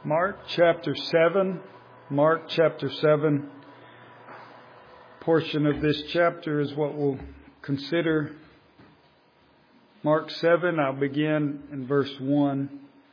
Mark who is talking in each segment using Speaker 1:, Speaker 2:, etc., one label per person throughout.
Speaker 1: Mark chapter 7. Portion of this chapter is what we'll consider. Mark 7, I'll begin in verse 1.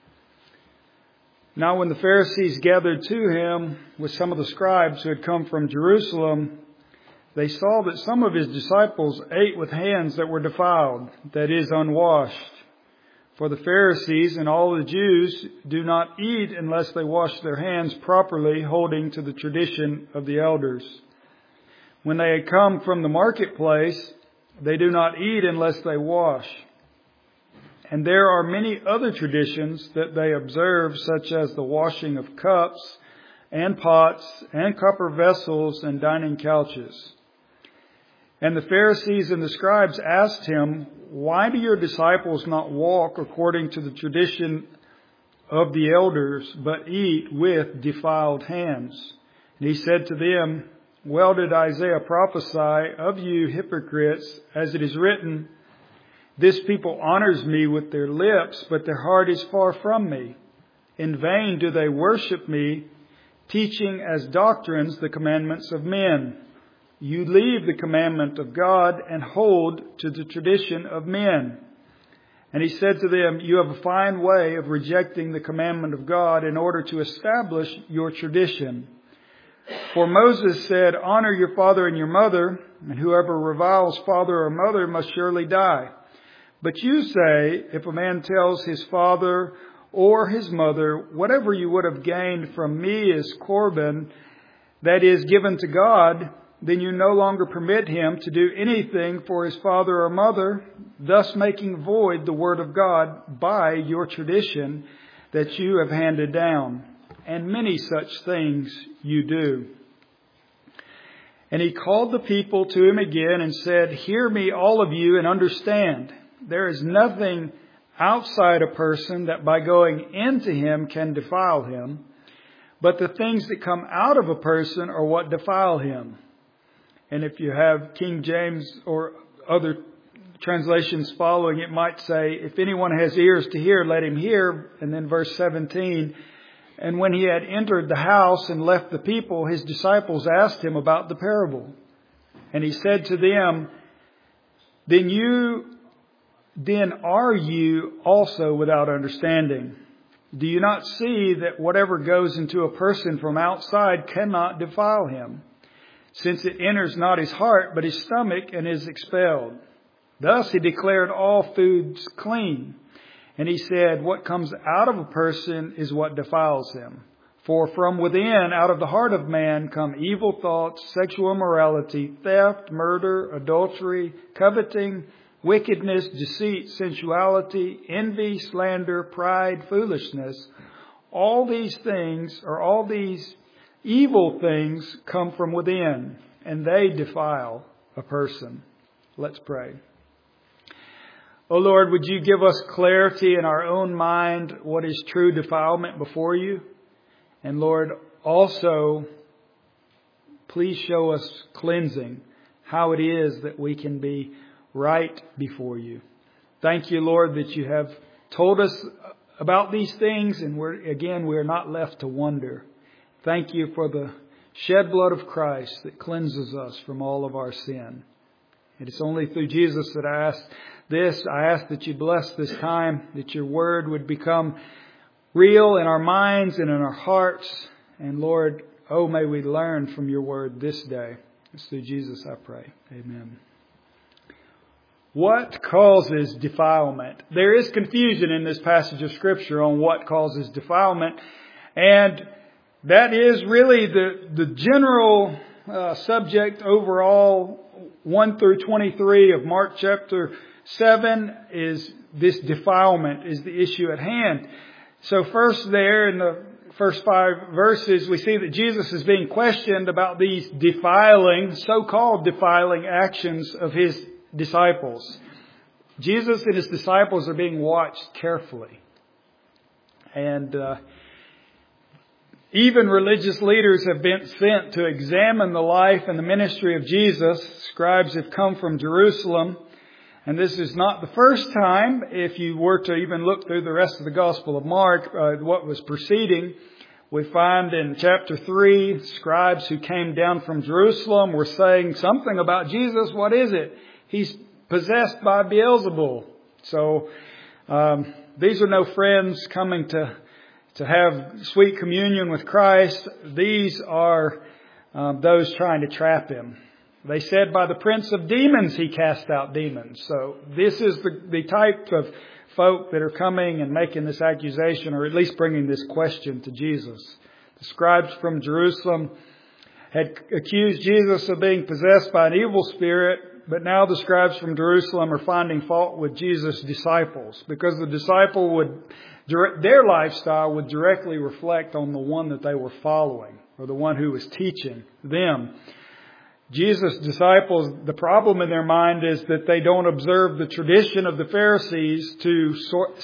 Speaker 1: Now when the Pharisees gathered to him with some of the scribes who had come from Jerusalem, they saw that some of his disciples ate with hands that were defiled, that is, unwashed. For the Pharisees and all the Jews do not eat unless they wash their hands properly, holding to the tradition of the elders. When they had come from the marketplace, they do not eat unless they wash. And there are many other traditions that they observe, such as the washing of cups and pots and copper vessels and dining couches. And the Pharisees and the scribes asked him, "Why do your disciples not walk according to the tradition of the elders, but eat with defiled hands?" And he said to them, "Well did Isaiah prophesy of you hypocrites, as it is written, 'This people honors me with their lips, but their heart is far from me. In vain do they worship me, teaching as doctrines the commandments of men. You leave the commandment of God and hold to the tradition of men.' And he said to them, 'You have a fine way of rejecting the commandment of God in order to establish your tradition. For Moses said, honor your father and your mother, and whoever reviles father or mother must surely die. But you say, if a man tells his father or his mother, whatever you would have gained from me is Corban, that is given to God, then you no longer permit him to do anything for his father or mother, thus making void the word of God by your tradition that you have handed down. And many such things you do.' And he called the people to him again and said, 'Hear me, all of you, and understand. There is nothing outside a person that by going into him can defile him, but the things that come out of a person are what defile him.'" And if you have King James or other translations following, it might say, "If anyone has ears to hear, let him hear." And then verse 17, "And when he had entered the house and left the people, his disciples asked him about the parable. And he said to them, Then are you also without understanding? Do you not see that whatever goes into a person from outside cannot defile him, since it enters not his heart, but his stomach, and is expelled? Thus he declared all foods clean. And he said, what comes out of a person is what defiles him. For from within, out of the heart of man, come evil thoughts, sexual immorality, theft, murder, adultery, coveting, wickedness, deceit, sensuality, envy, slander, pride, foolishness. All these evil things come from within, and they defile a person." Let's pray. Oh Lord, would you give us clarity in our own mind what is true defilement before you? And Lord, also, please show us cleansing, how it is that we can be right before you. Thank you, Lord, that you have told us about these things, and we're not left to wonder. Thank you for the shed blood of Christ that cleanses us from all of our sin. It is only through Jesus that I ask this. I ask that you bless this time, that your word would become real in our minds and in our hearts. And Lord, may we learn from your word this day. It's through Jesus I pray. Amen. What causes defilement? There is confusion in this passage of Scripture on what causes defilement. And that is really the general subject overall. 1 through 23 of Mark chapter 7 is this defilement is the issue at hand. So first there in the first 5 verses, we see that Jesus is being questioned about these so-called defiling actions of his disciples. Jesus and his disciples are being watched carefully. And even religious leaders have been sent to examine the life and the ministry of Jesus. Scribes have come from Jerusalem And this is not the first time, if you were to even look through the rest of the Gospel of Mark, what was preceding. We find in chapter 3, scribes who came down from Jerusalem were saying something about Jesus. What is it? He's possessed by Beelzebul. So these are no friends coming to have sweet communion with Christ. These are those trying to trap him. They said by the prince of demons he cast out demons. So this is the type of folk that are coming and making this accusation, or at least bringing this question to Jesus. The scribes from Jerusalem had accused Jesus of being possessed by an evil spirit, but now the scribes from Jerusalem are finding fault with Jesus' disciples, because the disciple their lifestyle would directly reflect on the one that they were following, or the one who was teaching them. Jesus' disciples, the problem in their mind is that they don't observe the tradition of the Pharisees to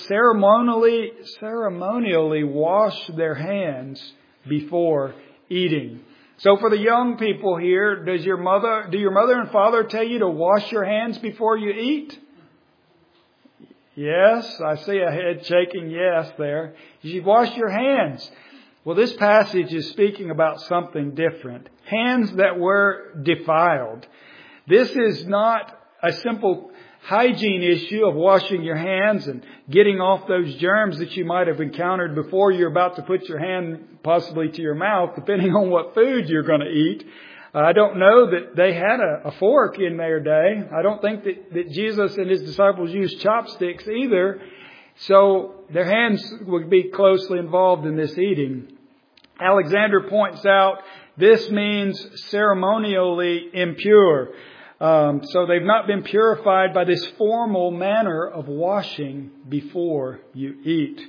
Speaker 1: ceremonially wash their hands before eating. So for the young people here, do your mother and father tell you to wash your hands before you eat? Yes, I see a head shaking yes there. You should wash your hands. Well, this passage is speaking about something different. Hands that were defiled. This is not a simple hygiene issue of washing your hands and getting off those germs that you might have encountered before you're about to put your hand possibly to your mouth, depending on what food you're going to eat. I don't know that they had a fork in their day. I don't think that Jesus and his disciples used chopsticks either. So their hands would be closely involved in this eating. Alexander points out this means ceremonially impure. So they've not been purified by this formal manner of washing before you eat.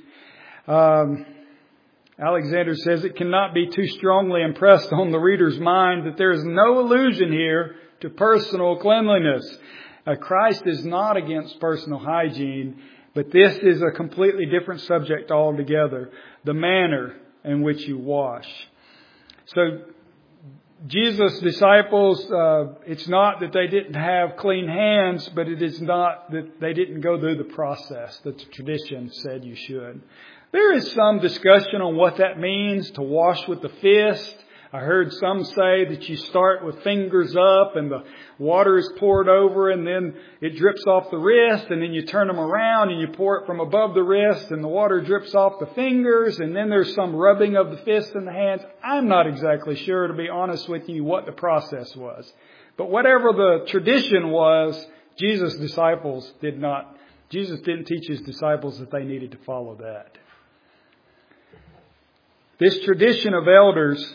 Speaker 1: Alexander says it cannot be too strongly impressed on the reader's mind that there is no allusion here to personal cleanliness. Christ is not against personal hygiene, but this is a completely different subject altogether. The manner in which you wash. So Jesus' disciples, it's not that they didn't have clean hands, but it is not that they didn't go through the process that the tradition said you should. There is some discussion on what that means to wash with the fist. I heard some say that you start with fingers up and the water is poured over and then it drips off the wrist, and then you turn them around and you pour it from above the wrist and the water drips off the fingers, and then there's some rubbing of the fist and the hands. I'm not exactly sure, to be honest with you, what the process was. But whatever the tradition was, Jesus didn't teach his disciples that they needed to follow that. This tradition of elders,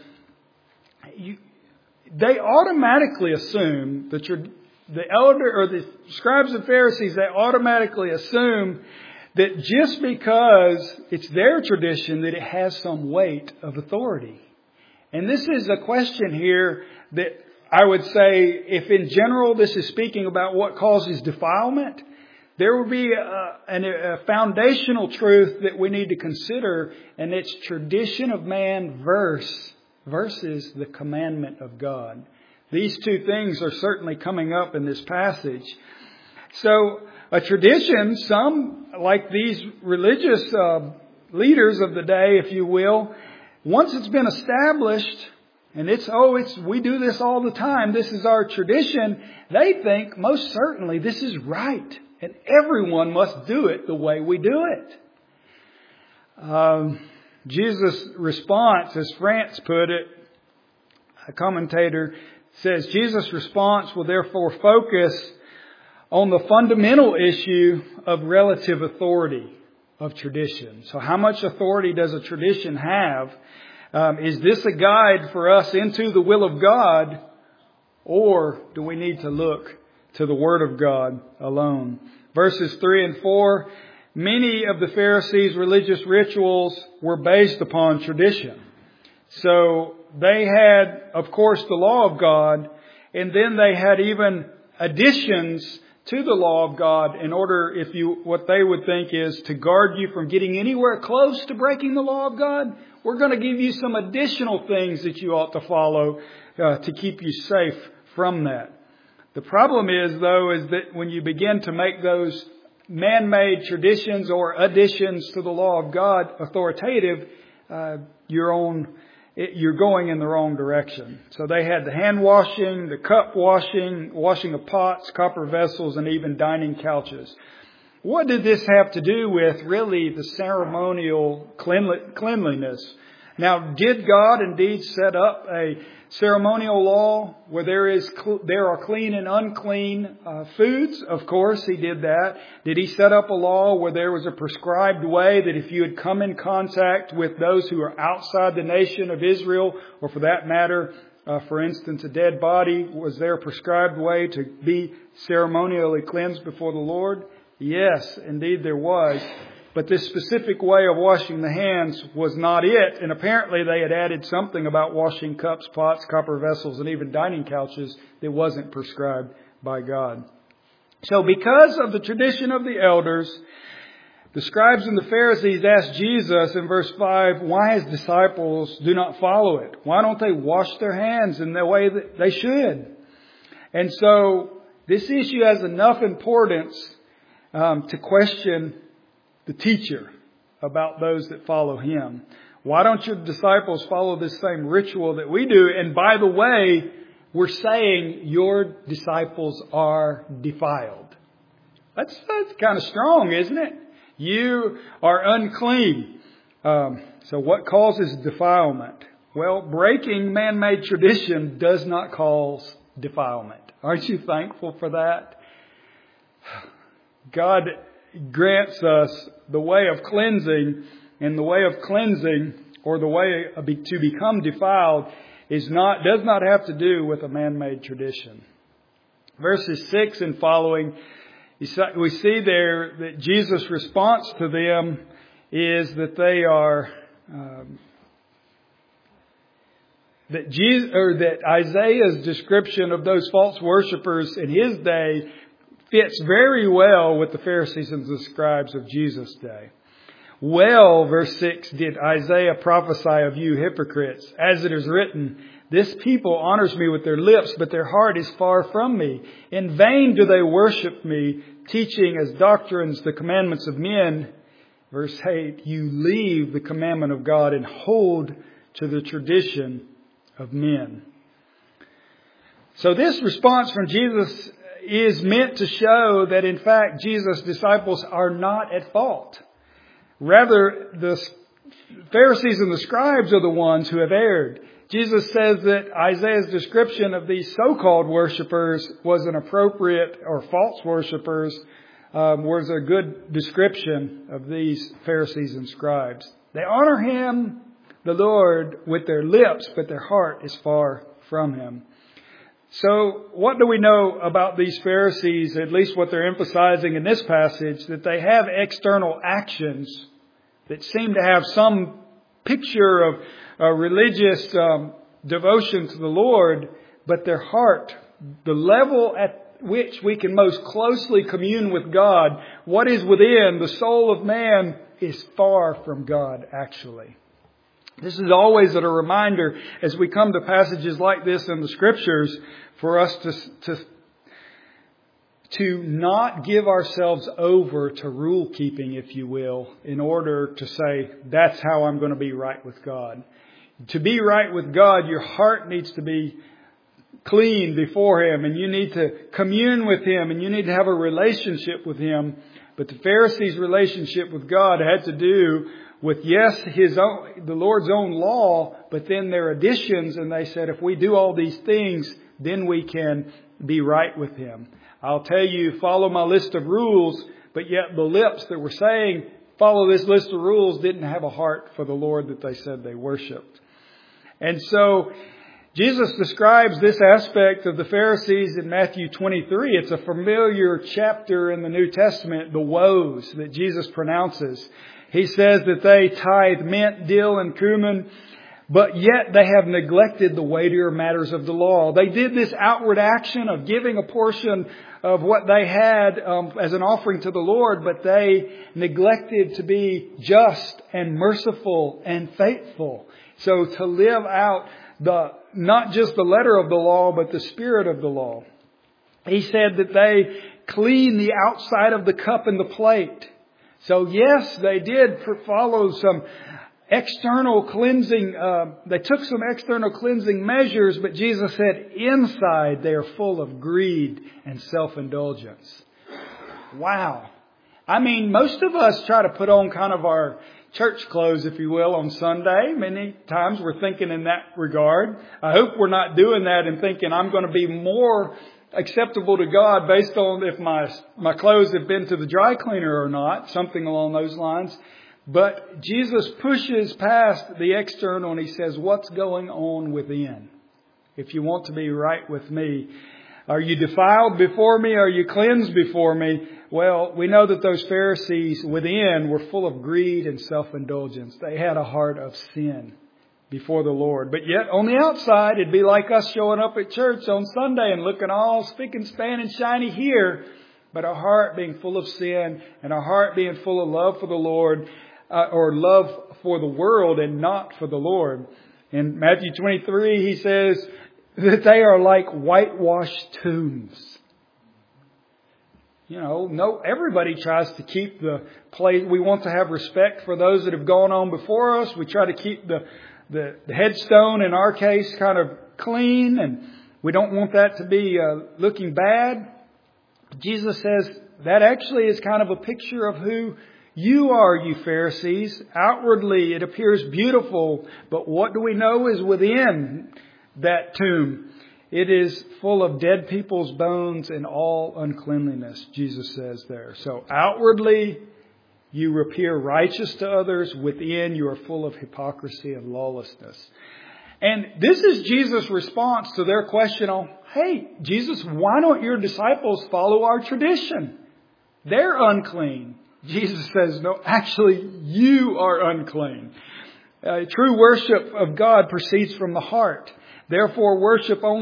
Speaker 1: they automatically assume the elder or the scribes and Pharisees, they automatically assume that just because it's their tradition that it has some weight of authority. And this is a question here that I would say, if in general this is speaking about what causes defilement, there will be a foundational truth that we need to consider, and it's tradition of man versus the commandment of God. These two things are certainly coming up in this passage. So a tradition, some like these religious leaders of the day, if you will, once it's been established, and we do this all the time, this is our tradition, they think most certainly this is right. And everyone must do it the way we do it. Jesus' response, as France put it, a commentator says, Jesus' response will therefore focus on the fundamental issue of relative authority of tradition. So how much authority does a tradition have? Is this a guide for us into the will of God, or do we need to look to the Word of God alone? Verses 3 and 4, many of the Pharisees' religious rituals were based upon tradition. So they had, of course, the law of God, and then they had even additions to the law of God in order, what they would think is to guard you from getting anywhere close to breaking the law of God. We're going to give you some additional things that you ought to follow to keep you safe from that. The problem is, though, is that when you begin to make those man-made traditions or additions to the law of God authoritative, you're going in the wrong direction. So they had the hand washing, the cup washing, washing of pots, copper vessels, and even dining couches. What did this have to do with really the ceremonial cleanliness? Now, did God indeed set up a ceremonial law where there are clean and unclean foods? Of course, He did that. Did He set up a law where there was a prescribed way that if you had come in contact with those who are outside the nation of Israel, or for that matter, for instance, a dead body, was there a prescribed way to be ceremonially cleansed before the Lord? Yes, indeed there was. But this specific way of washing the hands was not it. And apparently they had added something about washing cups, pots, copper vessels, and even dining couches that wasn't prescribed by God. So because of the tradition of the elders, the scribes and the Pharisees asked Jesus in verse 5 why His disciples do not follow it. Why don't they wash their hands in the way that they should? And so this issue has enough importance to question the teacher about those that follow Him. Why don't your disciples follow this same ritual that we do? And by the way, we're saying your disciples are defiled. That's kind of strong, isn't it? You are unclean. So what causes defilement? Well, breaking man-made tradition does not cause defilement. Aren't you thankful for that? God grants us the way of cleansing, and the way of cleansing, or the way to become defiled, does not have to do with a man-made tradition. Verses 6 and following, we see there that Jesus' response to them is that they are that Isaiah's description of those false worshipers in his day fits very well with the Pharisees and the scribes of Jesus' day. Well, verse 6, did Isaiah prophesy of you hypocrites, as it is written, this people honors me with their lips, but their heart is far from me. In vain do they worship me, teaching as doctrines the commandments of men. Verse 8, you leave the commandment of God and hold to the tradition of men. So this response from Jesus is meant to show that in fact Jesus' disciples are not at fault. Rather, the Pharisees and the scribes are the ones who have erred. Jesus says that Isaiah's description of these so-called worshipers was an appropriate, or false worshipers, was a good description of these Pharisees and scribes. They honor Him, the Lord, with their lips, but their heart is far from Him. So what do we know about these Pharisees, at least what they're emphasizing in this passage? That they have external actions that seem to have some picture of religious devotion to the Lord, but their heart, the level at which we can most closely commune with God, what is within the soul of man is far from God, actually. This is always a reminder as we come to passages like this in the Scriptures for us to not give ourselves over to rule keeping, if you will, in order to say, that's how I'm going to be right with God. To be right with God, your heart needs to be clean before Him, and you need to commune with Him, and you need to have a relationship with Him. But the Pharisees' relationship with God had to do with, yes, the Lord's own law, but then their additions, and they said, if we do all these things, then we can be right with Him. I'll tell you, follow my list of rules, but yet the lips that were saying, follow this list of rules, didn't have a heart for the Lord that they said they worshipped. And so Jesus describes this aspect of the Pharisees in Matthew 23. It's a familiar chapter in the New Testament, the woes that Jesus pronounces. He says that they tithe mint, dill, and cumin, but yet they have neglected the weightier matters of the law. They did this outward action of giving a portion of what they had as an offering to the Lord, but they neglected to be just and merciful and faithful. So to live out not just the letter of the law, but the spirit of the law. He said that they clean the outside of the cup and the plate. So yes, they did follow some external cleansing. They took some external cleansing measures, but Jesus said inside they are full of greed and self-indulgence. Wow. I mean, most of us try to put on kind of our church clothes, if you will, on Sunday. Many times we're thinking in that regard. I hope we're not doing that and thinking I'm going to be more acceptable to God based on if my clothes have been to the dry cleaner or not, something along those lines. But Jesus pushes past the external and He says, what's going on within? If you want to be right with me, are you defiled before me? Are you cleansed before me? Well, we know that those Pharisees within were full of greed and self-indulgence. They had a heart of sin before the Lord. But yet on the outside, it'd be like us showing up at church on Sunday and looking all spick and span and shiny here, but our heart being full of sin and our heart being full of love for the Lord, or love for the world and not for the Lord. In Matthew 23, He says that they are like whitewashed tombs. You know, no, everybody tries to keep the place. We want to have respect for those that have gone on before us. We try to keep the headstone, in our case, kind of clean, and we don't want that to be looking bad. Jesus says that actually is kind of a picture of who you are, you Pharisees. Outwardly, it appears beautiful, but what do we know is within that tomb? It is full of dead people's bones and all uncleanliness, Jesus says there. So outwardly, you appear righteous to others. Within, you are full of hypocrisy and lawlessness. And this is Jesus' response to their question on, hey, Jesus, why don't your disciples follow our tradition? They're unclean. Jesus says, no, actually, you are unclean. True worship of God proceeds from the heart. Therefore, worship that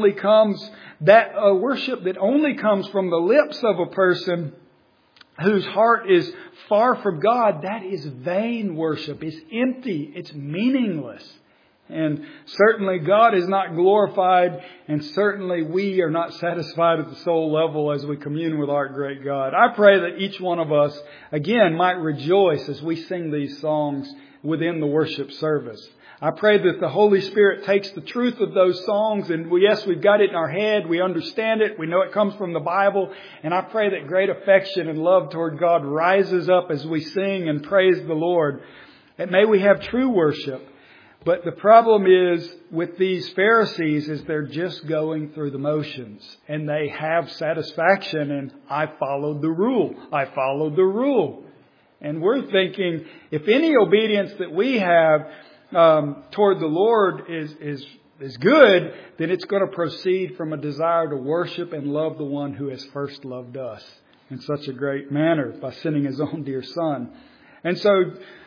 Speaker 1: only comes from the lips of a person whose heart is far from God, that is vain worship. It's empty. It's meaningless. And certainly God is not glorified, and certainly we are not satisfied at the soul level as we commune with our great God. I pray that each one of us, again, might rejoice as we sing these songs within the worship service. I pray that the Holy Spirit takes the truth of those songs, and yes, we've got it in our head, we understand it, we know it comes from the Bible, and I pray that great affection and love toward God rises up as we sing and praise the Lord. And may we have true worship. But the problem is with these Pharisees is they're just going through the motions, and they have satisfaction in, I followed the rule. I followed the rule. And we're thinking if any obedience that we have toward the Lord is good, then it's going to proceed from a desire to worship and love the one who has first loved us in such a great manner by sending His own dear Son. And so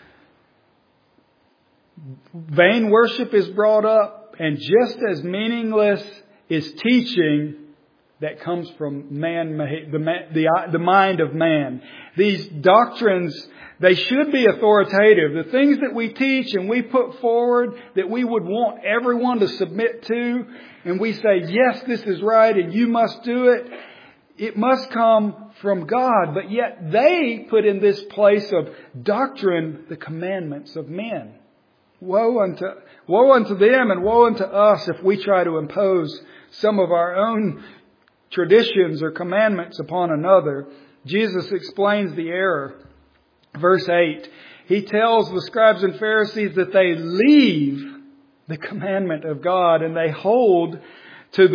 Speaker 1: vain worship is brought up, and just as meaningless is teaching that comes from the mind of man. These doctrines, they should be authoritative. The things that we teach and we put forward that we would want everyone to submit to, and we say, yes, this is right and you must do it. It must come from God. But yet they put in this place of doctrine the commandments of men. Woe unto them and woe unto us if we try to impose some of our own traditions or commandments upon another. Jesus explains the error. Verse 8, He tells the scribes and Pharisees that they leave the commandment of God and they hold to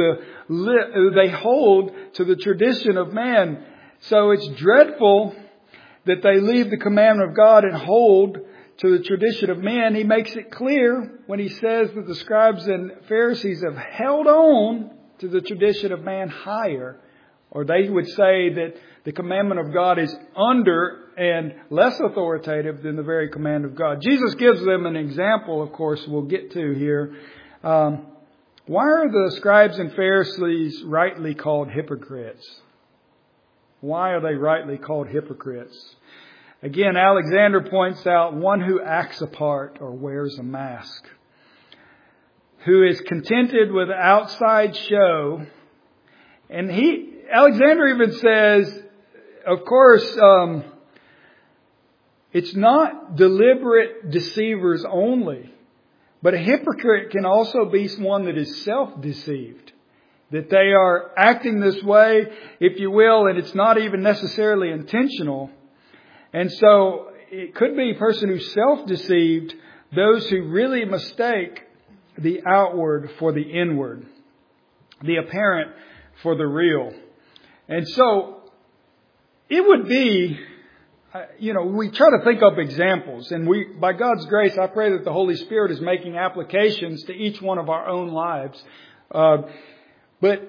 Speaker 1: the tradition of man. So it's dreadful that they leave the commandment of God and hold to the tradition of men. He makes it clear when He says that the scribes and Pharisees have held on to the tradition of man higher, or they would say that the commandment of God is under and less authoritative than the very command of God. Jesus gives them an example, of course, we'll get to here. Why are the scribes and Pharisees rightly called hypocrites? Why are they rightly called hypocrites? Again, Alexander points out one who acts a part or wears a mask, who is contented with outside show. And Alexander even says, of course, it's not deliberate deceivers only, but a hypocrite can also be one that is self-deceived. That they are acting this way, if you will, and it's not even necessarily intentional. And so it could be a person who's self-deceived, those who really mistake the outward for the inward, the apparent for the real. And so it would be, we try to think up examples, and by God's grace, I pray that the Holy Spirit is making applications to each one of our own lives. But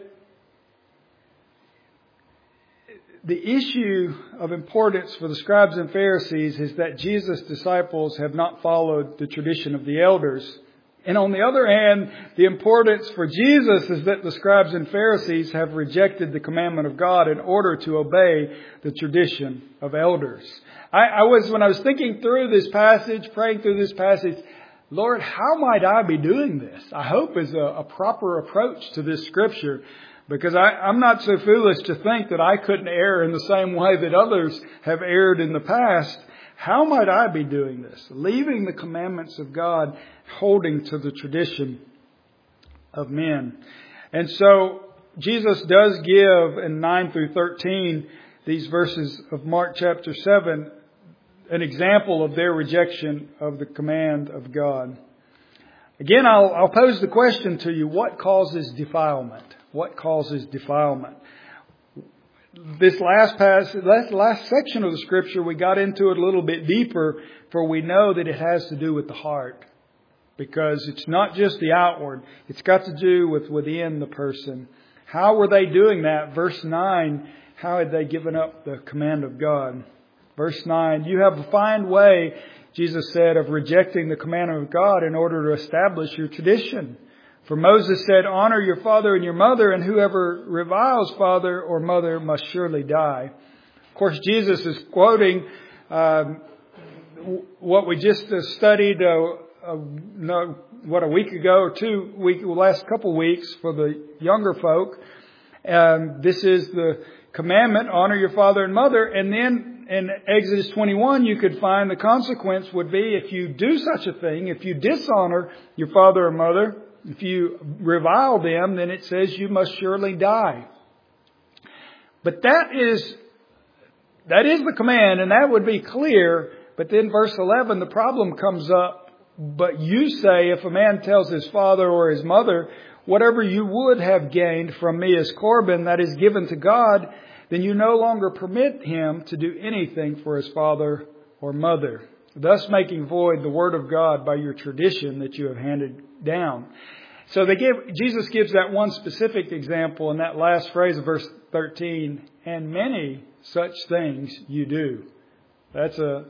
Speaker 1: the issue of importance for the scribes and Pharisees is that Jesus' disciples have not followed the tradition of the elders. And on the other hand, the importance for Jesus is that the scribes and Pharisees have rejected the commandment of God in order to obey the tradition of elders. When I was thinking through this passage, praying through this passage, Lord, how might I be doing this? I hope is a proper approach to this scripture, because I'm not so foolish to think that I couldn't err in the same way that others have erred in the past. How might I be doing this? Leaving the commandments of God, holding to the tradition of men. And so Jesus does give in 9 through 13, these verses of Mark chapter 7, an example of their rejection of the command of God. Again, I'll pose the question to you, what causes defilement? What causes defilement? This last section of the scripture, we got into it a little bit deeper, for we know that it has to do with the heart. Because it's not just the outward, it's got to do with within the person. How were they doing that? Verse 9, how had they given up the command of God? Verse 9, you have a fine way, Jesus said, of rejecting the commandment of God in order to establish your tradition. For Moses said, honor your father and your mother, and whoever reviles father or mother must surely die. Of course, Jesus is quoting what we just studied a week ago or last couple of weeks for the younger folk. This is the commandment, honor your father and mother. And then in Exodus 21, you could find the consequence would be if you do such a thing, if you dishonor your father or mother, if you revile them, then it says you must surely die. But that is the command, and that would be clear. But then verse 11, the problem comes up. But you say, if a man tells his father or his mother, whatever you would have gained from me as Corban, that is given to God, then you no longer permit him to do anything for his father or mother, thus making void the word of God by your tradition that you have handed down. So Jesus gives that one specific example in that last phrase of verse 13, and many such things you do. That's a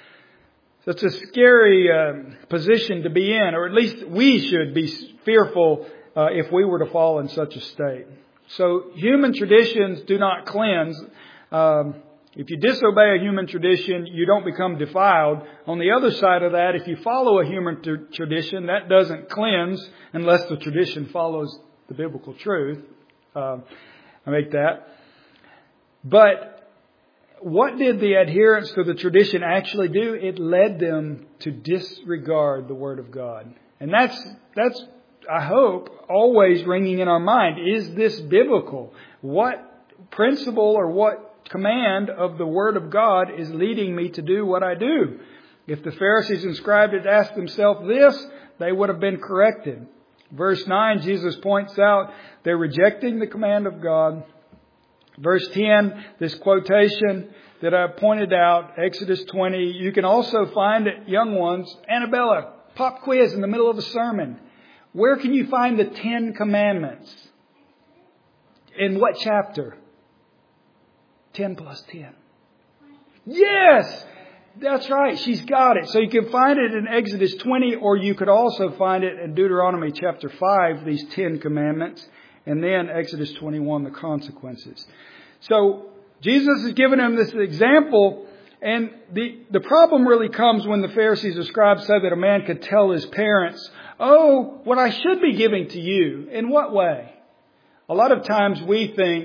Speaker 1: scary position to be in, or at least we should be fearful if we were to fall in such a state. So human traditions do not cleanse. If you disobey a human tradition, you don't become defiled. On the other side of that, if you follow a human tradition, that doesn't cleanse unless the tradition follows the biblical truth. I make that. But what did the adherence to the tradition actually do? It led them to disregard the Word of God. And that's I hope, always ringing in our mind. Is this biblical? What principle or what command of the Word of God is leading me to do what I do? If the Pharisees and scribes had asked themselves this, they would have been corrected. Verse 9, Jesus points out they're rejecting the command of God. Verse 10, this quotation that I pointed out, Exodus 20. You can also find it, young ones. Annabella, pop quiz in the middle of a sermon. Where can you find the 10 Commandments? In what chapter? 10 plus 10. Yes! That's right. She's got it. So you can find it in Exodus 20, or you could also find it in Deuteronomy chapter 5, these 10 Commandments. And then Exodus 21, the consequences. So Jesus has given them this example. And the problem really comes when the Pharisees or scribes say that a man could tell his parents, oh, what I should be giving to you. In what way? A lot of times we think,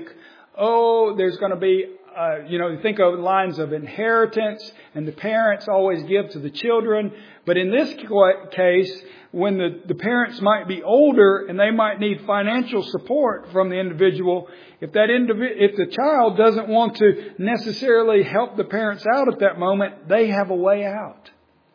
Speaker 1: there's going to be, think of lines of inheritance and the parents always give to the children. But in this case, when the parents might be older and they might need financial support from the individual, if the child doesn't want to necessarily help the parents out at that moment, they have a way out.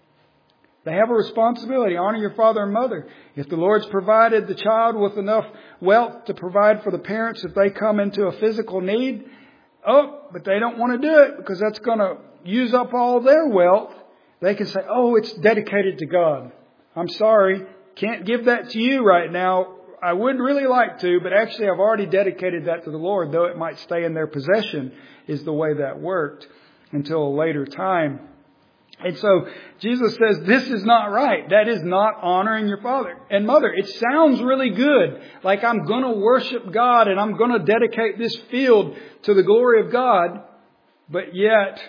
Speaker 1: They have a responsibility. Honor your father and mother. If the Lord's provided the child with enough wealth to provide for the parents if they come into a physical need, but they don't want to do it because that's going to use up all their wealth, they can say, it's dedicated to God. I'm sorry, can't give that to you right now. I would really like to, but actually I've already dedicated that to the Lord, though it might stay in their possession, is the way that worked until a later time. And so Jesus says this is not right. That is not honoring your father and mother. It sounds really good, like I'm going to worship God and I'm going to dedicate this field to the glory of God, but yet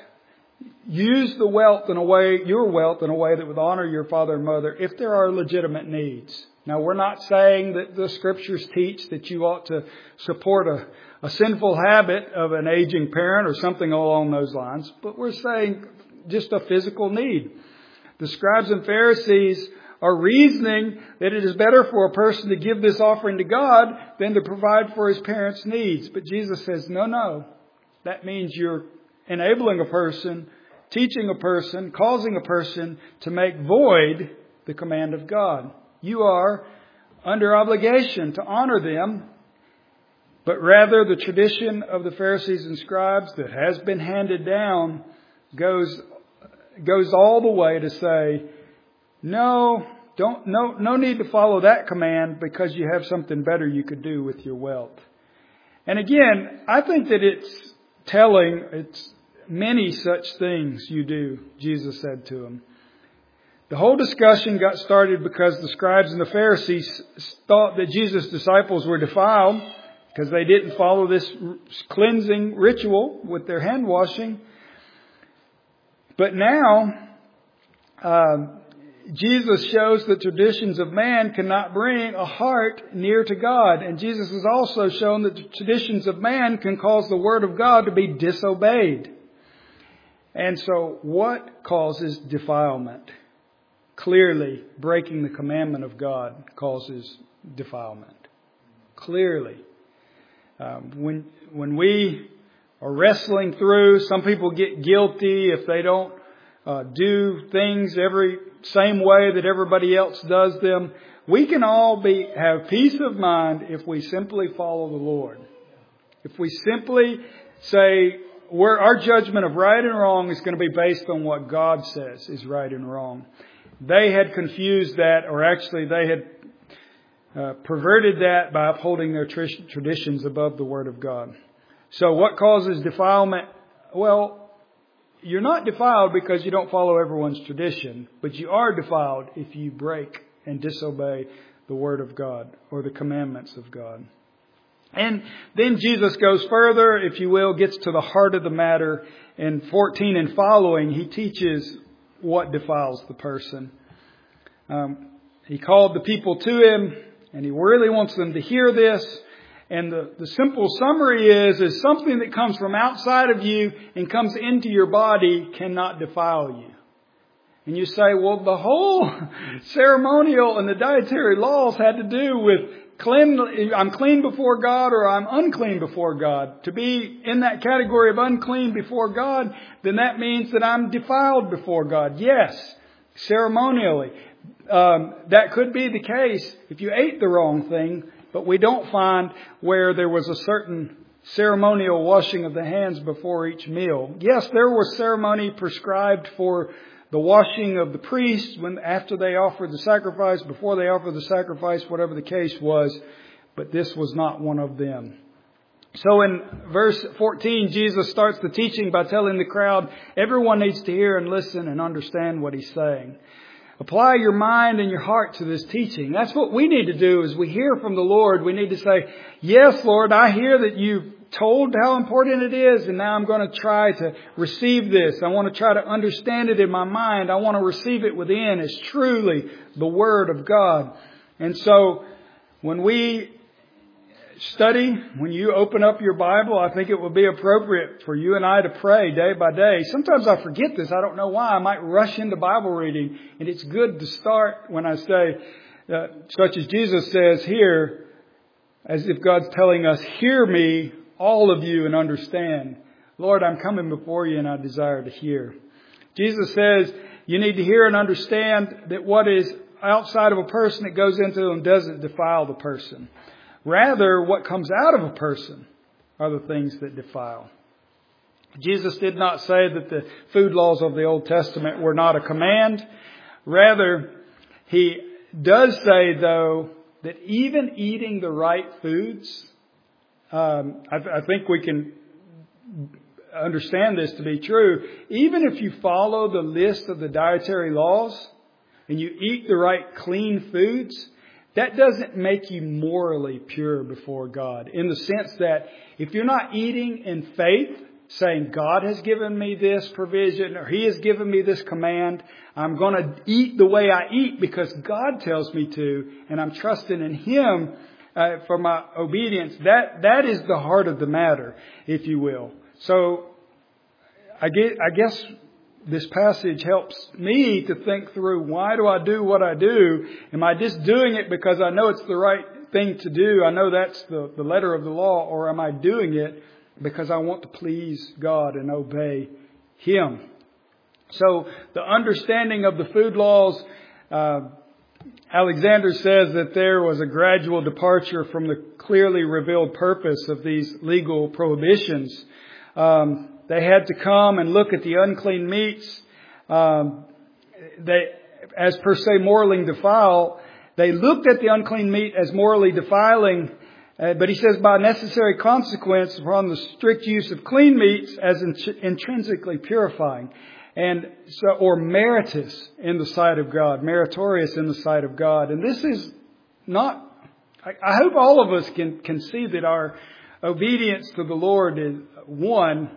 Speaker 1: use your wealth in a way that would honor your father and mother if there are legitimate needs. Now, we're not saying that the Scriptures teach that you ought to support a sinful habit of an aging parent or something along those lines, but we're saying just a physical need. The scribes and Pharisees are reasoning that it is better for a person to give this offering to God than to provide for his parents' needs. But Jesus says, no. That means you're enabling a person, teaching a person, causing a person to make void the command of God. You are under obligation to honor them, but rather the tradition of the Pharisees and scribes that has been handed down goes all the way to say, no need to follow that command because you have something better you could do with your wealth. And again, I think that it's telling, it's many such things you do, Jesus said to him. The whole discussion got started because the scribes and the Pharisees thought that Jesus' disciples were defiled because they didn't follow this cleansing ritual with their hand washing. But now, Jesus shows that traditions of man cannot bring a heart near to God. And Jesus has also shown that the traditions of man can cause the Word of God to be disobeyed. And so what causes defilement? Clearly, breaking the commandment of God causes defilement. Clearly. When we are wrestling through, some people get guilty if they don't do things every same way that everybody else does them. We can all have peace of mind if we simply follow the Lord. If we simply say our judgment of right and wrong is going to be based on what God says is right and wrong. They had confused that, or actually they had perverted that by upholding their traditions above the Word of God. So what causes defilement? Well, you're not defiled because you don't follow everyone's tradition, but you are defiled if you break and disobey the Word of God or the commandments of God. And then Jesus goes further, if you will, gets to the heart of the matter. In 14 and following, he teaches what defiles the person. He called the people to him, and he really wants them to hear this. And the simple summary is something that comes from outside of you and comes into your body cannot defile you. And you say, well, the whole ceremonial and the dietary laws had to do with I'm clean before God or I'm unclean before God. To be in that category of unclean before God, then that means that I'm defiled before God. Yes, ceremonially. That could be the case if you ate the wrong thing, but we don't find where there was a certain ceremonial washing of the hands before each meal. Yes, there was ceremony prescribed for the washing of the priests after they offered the sacrifice, before they offered the sacrifice, whatever the case was. But this was not one of them. So in verse 14, Jesus starts the teaching by telling the crowd, everyone needs to hear and listen and understand what he's saying. Apply your mind and your heart to this teaching. That's what we need to do as we hear from the Lord. We need to say, yes, Lord, I hear that you've told how important it is, and now I'm going to try to receive this. I want to try to understand it in my mind. I want to receive it within as truly the Word of God. And so when we study, when you open up your Bible, I think it would be appropriate for you and I to pray day by day. Sometimes I forget this. I don't know why. I might rush into Bible reading, and it's good to start when I say, such as Jesus says here, as if God's telling us, hear me, all of you, and understand. Lord, I'm coming before you, and I desire to hear. Jesus says you need to hear and understand that what is outside of a person that goes into them doesn't defile the person. Rather, what comes out of a person are the things that defile. Jesus did not say that the food laws of the Old Testament were not a command. Rather, He does say, though, that even eating the right foods, I think we can understand this to be true. Even if you follow the list of the dietary laws and you eat the right clean foods, that doesn't make you morally pure before God. In the sense that if you're not eating in faith, saying God has given me this provision or He has given me this command, I'm going to eat the way I eat because God tells me to, and I'm trusting in Him for my obedience. That is the heart of the matter, if you will. So I guess this passage helps me to think through, why do I do what I do? Am I just doing it because I know it's the right thing to do? I know that's the letter of the law. Or am I doing it because I want to please God and obey Him? So the understanding of the food laws, Alexander says that there was a gradual departure from the clearly revealed purpose of these legal prohibitions. They had to come and look at the unclean meats. They, as per se, morally defile. They looked at the unclean meat as morally defiling, but he says by necessary consequence from the strict use of clean meats as intrinsically purifying, and so or meritorious in the sight of God, meritorious in the sight of God. And this is not. I hope all of us can see that our obedience to the Lord is one.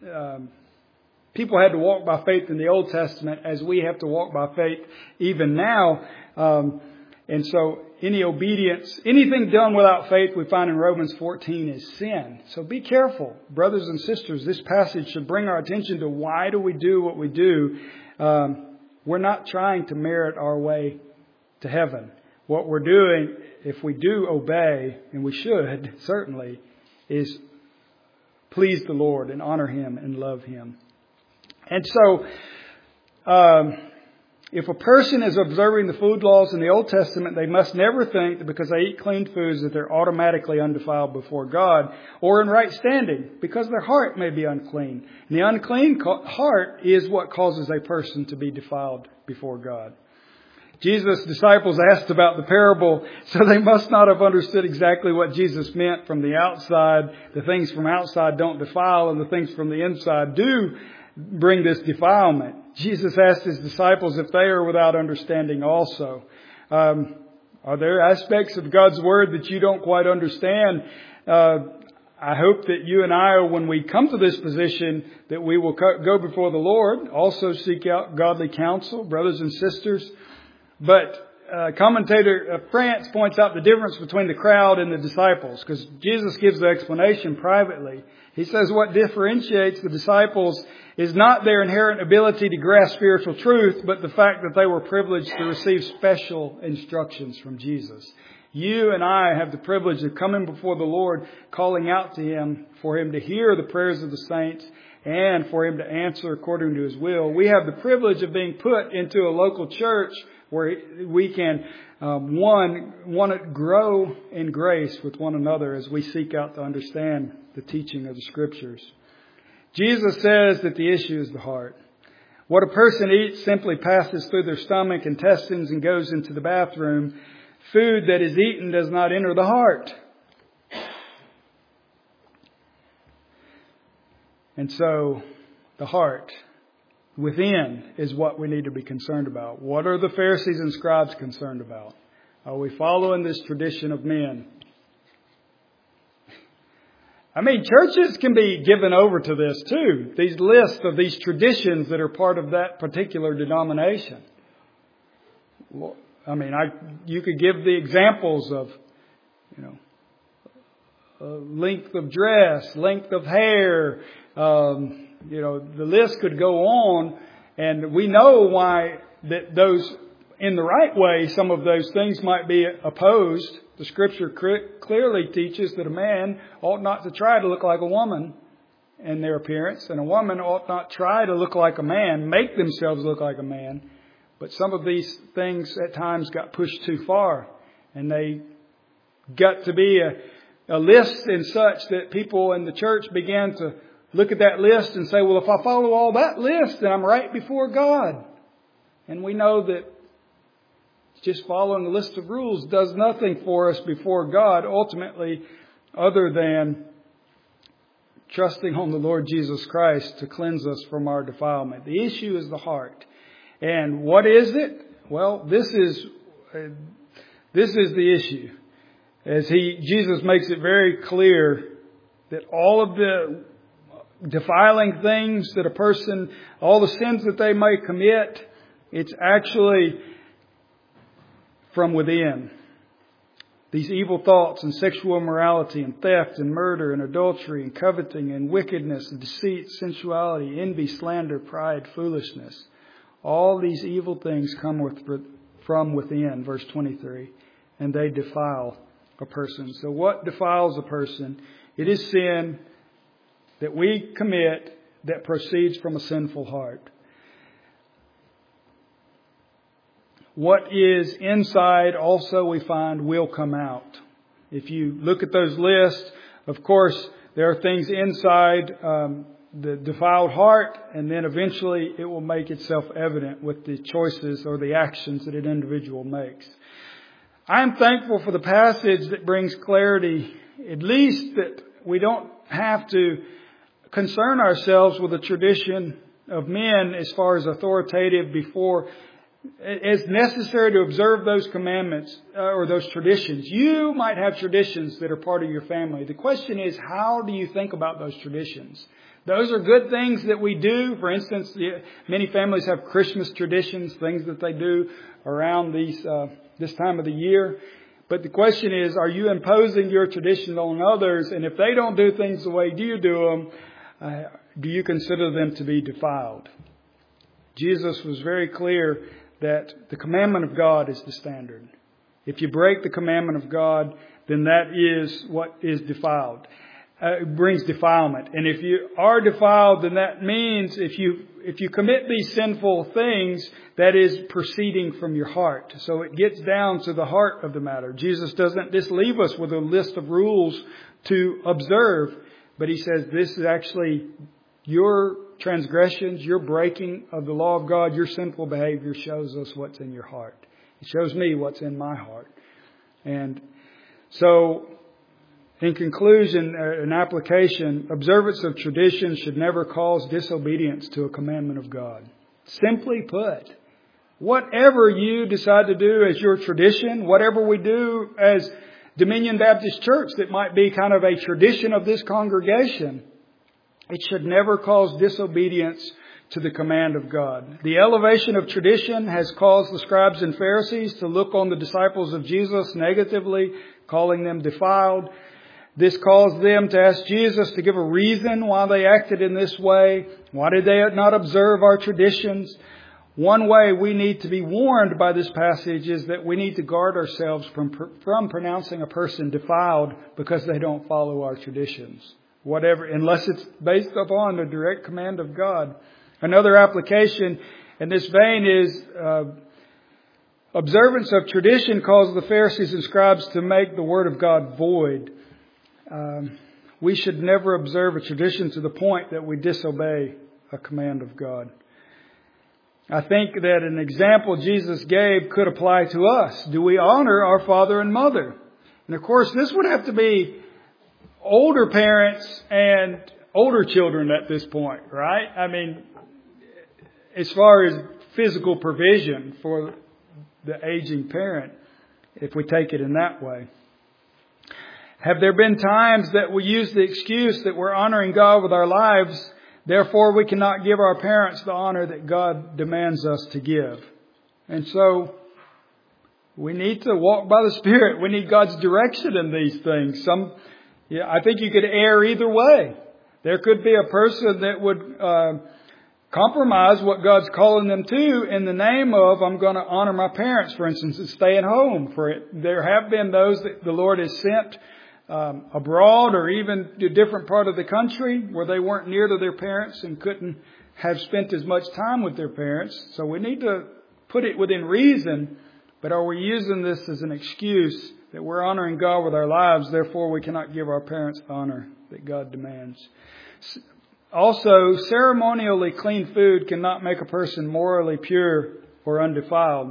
Speaker 1: People had to walk by faith in the Old Testament as we have to walk by faith even now. And so any obedience, anything done without faith, we find in Romans 14 is sin. So be careful, brothers and sisters. This passage should bring our attention to why do we do what we do. We're not trying to merit our way to heaven. What we're doing, if we do obey, and we should certainly, is please the Lord and honor Him and love Him. And so, if a person is observing the food laws in the Old Testament, they must never think that because they eat clean foods that they're automatically undefiled before God or in right standing, because their heart may be unclean. And the unclean heart is what causes a person to be defiled before God. Jesus' disciples asked about the parable, so they must not have understood exactly what Jesus meant from the outside. The things from outside don't defile, and the things from the inside do bring this defilement. Jesus asked His disciples if they are without understanding also. Are there aspects of God's Word that you don't quite understand? I hope that you and I, when we come to this position, that we will go before the Lord, also seek out godly counsel, brothers and sisters. But commentator France points out the difference between the crowd and the disciples, because Jesus gives the explanation privately. He says what differentiates the disciples is not their inherent ability to grasp spiritual truth, but the fact that they were privileged to receive special instructions from Jesus. You and I have the privilege of coming before the Lord, calling out to Him, for Him to hear the prayers of the saints, and for Him to answer according to His will. We have the privilege of being put into a local church where we can, want to grow in grace with one another as we seek out to understand the teaching of the Scriptures. Jesus says that the issue is the heart. What a person eats simply passes through their stomach, intestines, and goes into the bathroom. Food that is eaten does not enter the heart. And so, the heart within is what we need to be concerned about. What are the Pharisees and scribes concerned about? Are we following this tradition of men? I mean, churches can be given over to this too. These lists of these traditions that are part of that particular denomination. I mean, you could give the examples of, length of dress, length of hair. The list could go on. And we know why that those, in the right way, some of those things might be opposed. The Scripture clearly teaches that a man ought not to try to look like a woman in their appearance, and a woman ought not try to look like a man, make themselves look like a man. But some of these things at times got pushed too far, and they got to be a list and such that people in the church began to look at that list and say, well, if I follow all that list, then I'm right before God. And we know that just following a list of rules does nothing for us before God, ultimately, other than trusting on the Lord Jesus Christ to cleanse us from our defilement. The issue is the heart. And what is it? Well, this is the issue. As Jesus makes it very clear that all of the defiling things that a person, all the sins that they may commit, it's actually from within. These evil thoughts and sexual immorality and theft and murder and adultery and coveting and wickedness and deceit, sensuality, envy, slander, pride, foolishness. All these evil things come from within, verse 23, and they defile a person. So what defiles a person? It is sin that we commit that proceeds from a sinful heart. What is inside also we find will come out. If you look at those lists, of course, there are things inside the defiled heart, and then eventually it will make itself evident with the choices or the actions that an individual makes. I am thankful for the passage that brings clarity, at least that we don't have to concern ourselves with the tradition of men as far as authoritative before. It's necessary to observe those commandments or those traditions. You might have traditions that are part of your family. The question is, how do you think about those traditions? Those are good things that we do. For instance, many families have Christmas traditions, things that they do around this time of the year. But the question is, are you imposing your tradition on others? And if they don't do things the way you do them, do you consider them to be defiled? Jesus was very clear that the commandment of God is the standard. If you break the commandment of God, then that is what is defiled. It brings defilement. And if you are defiled, then that means if you commit these sinful things, that is proceeding from your heart. So it gets down to the heart of the matter. Jesus doesn't just leave us with a list of rules to observe, but He says this is actually your transgressions, your breaking of the law of God, your sinful behavior shows us what's in your heart. It shows me what's in my heart. And so, in conclusion, an application, observance of tradition should never cause disobedience to a commandment of God. Simply put, whatever you decide to do as your tradition, whatever we do as Dominion Baptist Church that might be kind of a tradition of this congregation, it should never cause disobedience to the command of God. The elevation of tradition has caused the scribes and Pharisees to look on the disciples of Jesus negatively, calling them defiled. This caused them to ask Jesus to give a reason why they acted in this way. Why did they not observe our traditions? One way we need to be warned by this passage is that we need to guard ourselves from pronouncing a person defiled because they don't follow our traditions. Whatever, unless it's based upon the direct command of God. Another application in this vein is observance of tradition caused the Pharisees and scribes to make the word of God void. We should never observe a tradition to the point that we disobey a command of God. I think that an example Jesus gave could apply to us. Do we honor our father and mother? And of course, this would have to be older parents and older children at this point, right? I mean, as far as physical provision for the aging parent, if we take it in that way. Have there been times that we use the excuse that we're honoring God with our lives, therefore we cannot give our parents the honor that God demands us to give? And so we need to walk by the Spirit. We need God's direction in these things. Yeah, I think you could err either way. There could be a person that would compromise what God's calling them to in the name of, I'm going to honor my parents, for instance, and stay at home. There have been those that the Lord has sent abroad or even to a different part of the country where they weren't near to their parents and couldn't have spent as much time with their parents. So we need to put it within reason, but are we using this as an excuse that we're honoring God with our lives, therefore we cannot give our parents the honor that God demands? Also, ceremonially clean food cannot make a person morally pure or undefiled.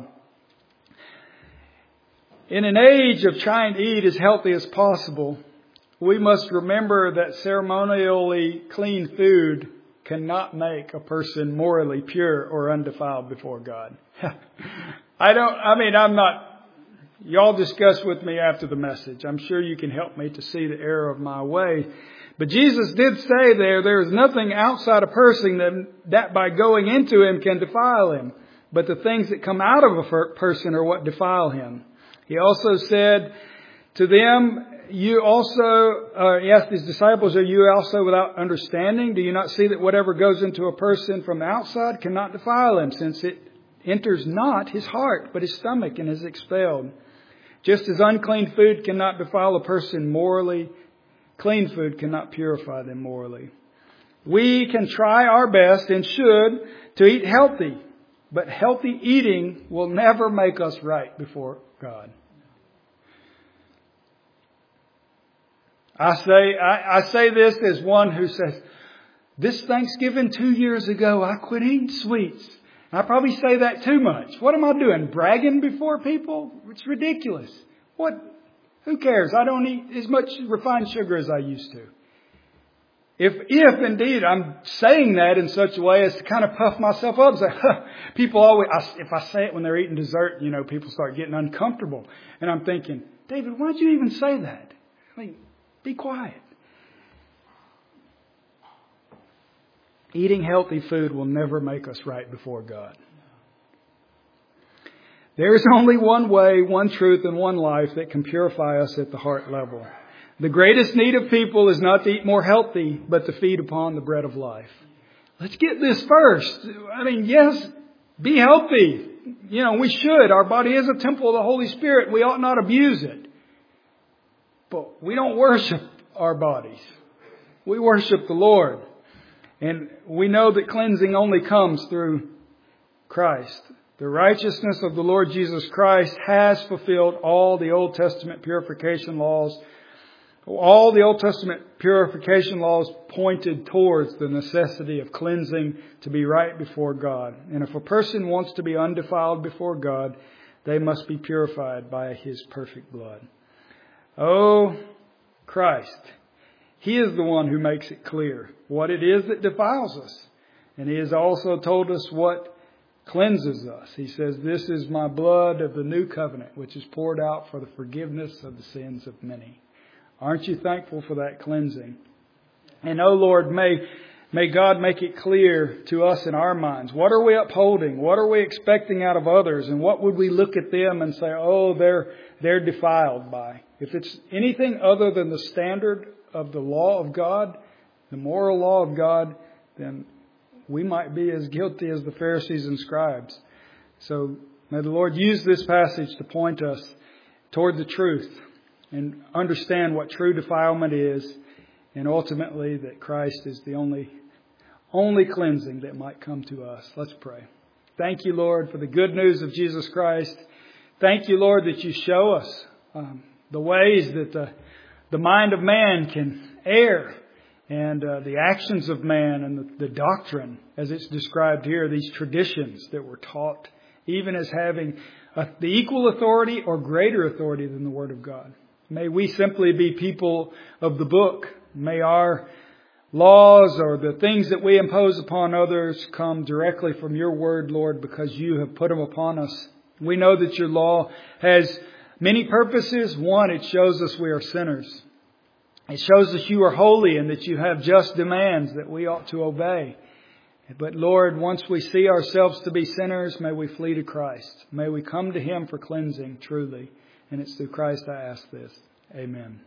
Speaker 1: In an age of trying to eat as healthy as possible, we must remember that ceremonially clean food cannot make a person morally pure or undefiled before God. Y'all discuss with me after the message. I'm sure you can help me to see the error of my way. But Jesus did say there is nothing outside a person that by going into him can defile him. But the things that come out of a person are what defile him. He also said to them, he asked his disciples, are you also without understanding? Do you not see that whatever goes into a person from the outside cannot defile him, since it enters not his heart, but his stomach, and is expelled? Just as unclean food cannot defile a person morally, clean food cannot purify them morally. We can try our best and should to eat healthy, but healthy eating will never make us right before God. I say this as one who says, this Thanksgiving 2 years ago, I quit eating sweets. I probably say that too much. What am I doing? Bragging before people? It's ridiculous. Who cares? I don't eat as much refined sugar as I used to. If indeed I'm saying that in such a way as to kind of puff myself up, say, people always, if I say it when they're eating dessert, people start getting uncomfortable. And I'm thinking, David, why'd you even say that? Be quiet. Eating healthy food will never make us right before God. There is only one way, one truth, and one life that can purify us at the heart level. The greatest need of people is not to eat more healthy, but to feed upon the bread of life. Let's get this first. Yes, be healthy. We should. Our body is a temple of the Holy Spirit. We ought not abuse it. But we don't worship our bodies. We worship the Lord. And we know that cleansing only comes through Christ. The righteousness of the Lord Jesus Christ has fulfilled all the Old Testament purification laws. All the Old Testament purification laws pointed towards the necessity of cleansing to be right before God. And if a person wants to be undefiled before God, they must be purified by His perfect blood. Oh, Christ. He is the one who makes it clear what it is that defiles us. And He has also told us what cleanses us. He says, this is my blood of the new covenant, which is poured out for the forgiveness of the sins of many. Aren't you thankful for that cleansing? And oh Lord, may God make it clear to us in our minds. What are we upholding? What are we expecting out of others? And what would we look at them and say, oh, they're defiled by? If it's anything other than the standard of the law of God, the moral law of God, then we might be as guilty as the Pharisees and scribes. So may the Lord use this passage to point us toward the truth and understand what true defilement is, and ultimately that Christ is the only cleansing that might come to us. Let's pray. Thank you, Lord, for the good news of Jesus Christ. Thank you, Lord, that you show us the ways that the mind of man can err, and the actions of man, and the doctrine, as it's described here, these traditions that were taught, even as having the equal authority or greater authority than the Word of God. May we simply be people of the book. May our laws or the things that we impose upon others come directly from your Word, Lord, because you have put them upon us. We know that your law has many purposes. One, it shows us we are sinners. It shows us you are holy and that you have just demands that we ought to obey. But Lord, once we see ourselves to be sinners, may we flee to Christ. May we come to Him for cleansing truly. And it's through Christ I ask this. Amen.